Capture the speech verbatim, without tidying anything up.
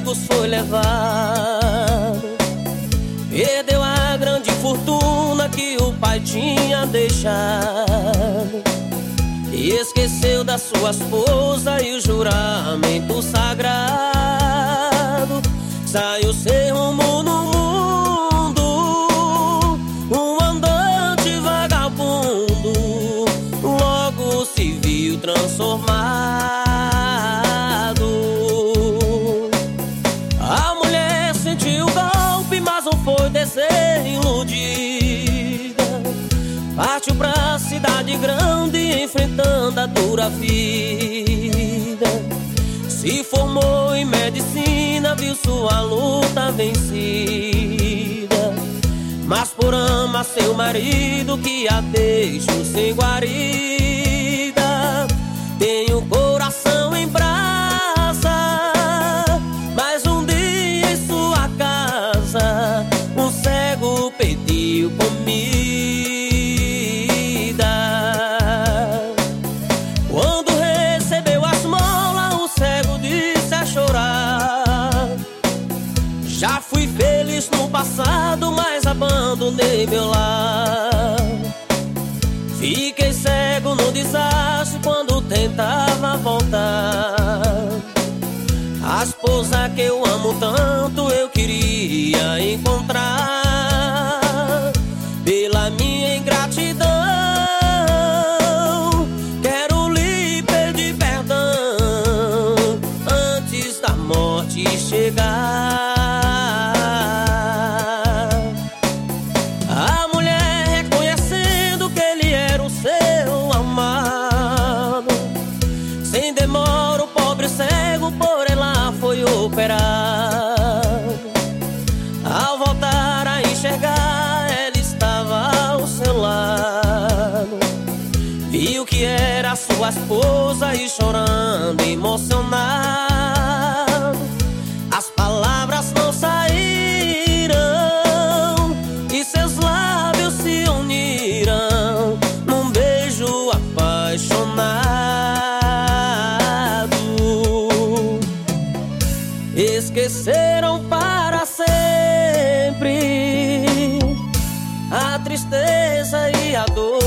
amigos foi levado. Perdeu a grande fortuna que o pai tinha deixado, e esqueceu da sua esposa e o juramento sagrado. Saiu sem rumo no mundo, um andante vagabundo, logo se viu transformado. A mulher sentiu o golpe, mas não foi desiludida. Partiu pra cidade grande, enfrentando a dura vida. Se formou em medicina, viu sua luta vencida, mas por amar seu marido, que a deixou sem guarida. Tem o coração em brasa, mas um dia em sua casa um cego pediu comida. Quando recebeu a esmola, o cego disse a chorar: já fui feliz no passado, mas abandonei meu lar. Fiquei cego no desastre quando tentava voltar. A esposa que eu amo tanto eu queria encontrar. Pela minha ingratidão quero lhe pedir perdão antes da morte chegar. A mulher, reconhecendo que ele era o seu amado, sem demora o pobre cego por ela foi operado. Ao voltar a enxergar, ela estava ao seu lado. Viu que era sua esposa e chorando, emocionado, as palavras não saíram e seus lábios se uniram num beijo apaixonado. Esqueceram para sempre a tristeza e a dor.